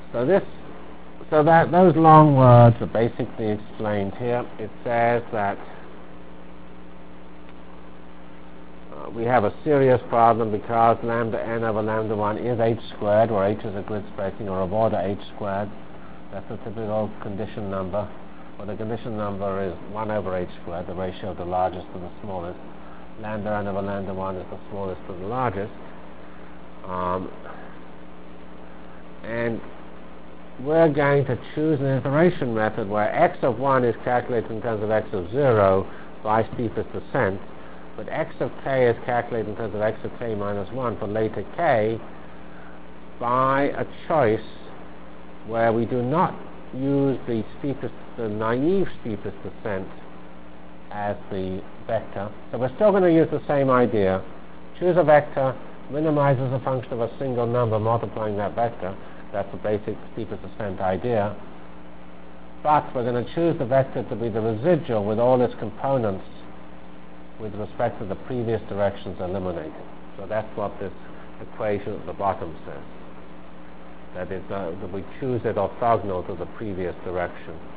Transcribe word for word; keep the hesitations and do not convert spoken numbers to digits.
So this, so that those long words are basically explained here. It says that uh, we have a serious problem because lambda n over lambda one is h squared, where h is a grid spacing or of order h squared. That's a typical condition number. Well, the condition number is one over h squared, the ratio of the largest to the smallest. Lambda n over lambda one is the smallest to the largest. Um, and we're going to choose an iteration method where x of one is calculated in terms of x of zero by steepest descent, but x of k is calculated in terms of x of k minus one for later k by a choice where we do not use the steepest, the naive steepest descent as the vector. So we're still going to use the same idea. Choose a vector, minimize as a function of a single number multiplying that vector. That's the basic steepest descent idea. But we're going to choose the vector to be the residual with all its components with respect to the previous directions eliminated. So that's what this equation at the bottom says. That is, uh, that we choose it orthogonal to the previous direction.